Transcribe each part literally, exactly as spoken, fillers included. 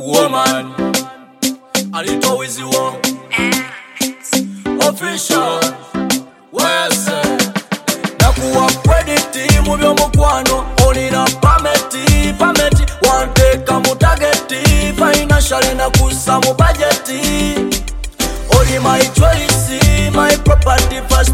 woman. A little easy one. Official. Well said. Nakuwa credit mu byomukwano olina pameti pameti wanteka mu targeti financially nakusa mu budgeti oli my choice my property first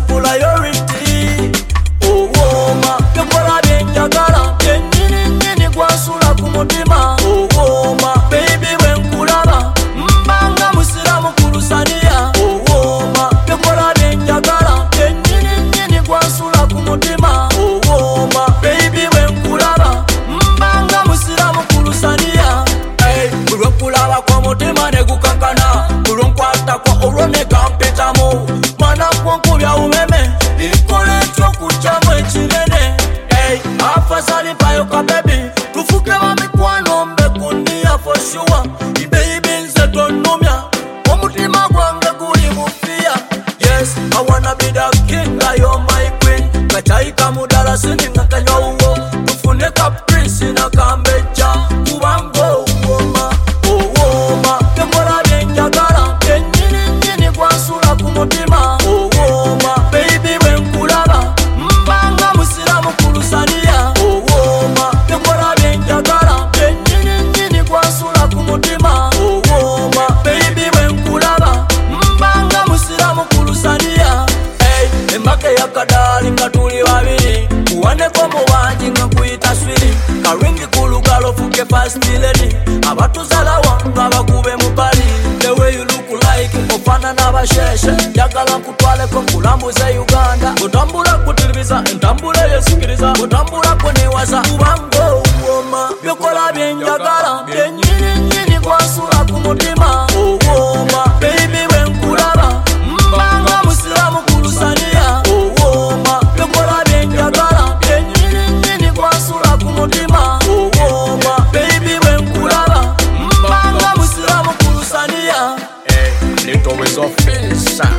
priority oh woma byokola byenjagala byennyini nnyini gwasula ku mutima oh woma baby bwenkulaba mbanga musiramu kulusaniya oh woma byokola byenjagala byennyini nnyini gwasula ku mutima oh woma baby bwenkulaba mbanga musiramu kulusaniya hey bulwekulaba kwa mutima negukakana bulwenkwata kwa olwo nekampitamu mwana kwonkubya umeme ikole ekyokujamu ekinene hey afasali mpayo ka baby tufuke bamikwano mbe kundiya for sure baby nze tonnumya omutima gwange guli mu fear yes I wanna be the king you're my queen kachayika mudala sininga kanyowuwo tufune ka prince na kambeja kubango uwoma uwoma byokola byenjagala byennyini nnyini gwasula ku mutima uwoma baby bwenkulaba mbanga musiramu kulusaniya uwoma byokola byenjagala byennyini nnyini gwasula ku mutima uwoma baby bwenkulaba mbanga musiramu kulusaniya hey embake yakadali nga tuli babiri kuwaneko mubanji nga kuyita swiri karingi kulugalo fuke fast lady abatuzala wanga bakube mu pali the way you look like ofana n'abasheshe njagala nkutwaleko nkulambuze Uganda otambula kutiribiza entambula yesikiriza otambula kuniwaza kubango uwoma byokola byenjagala byennyini nnyini gwasula ku mutima uwoma baby bwenkulaba mbanga musiramu kulusaniya uwoma byokola byenjagala byennyini nnyini gwasula ku mutima uwoma baby bwenkulaba mbanga musiramu kulusaniya hey little is official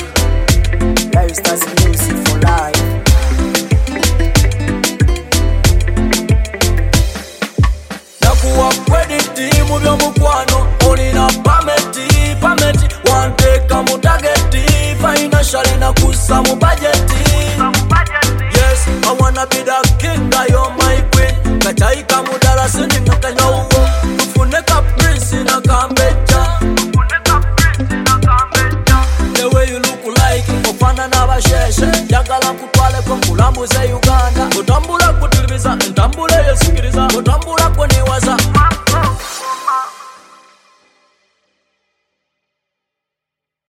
Lifestyles music for life nakuwa credit mu byomukwano olina pameti pameti wanteka mu targeti financially nakusa mu budgeti yes I wanna be the king you're my queen kachayika mudala sini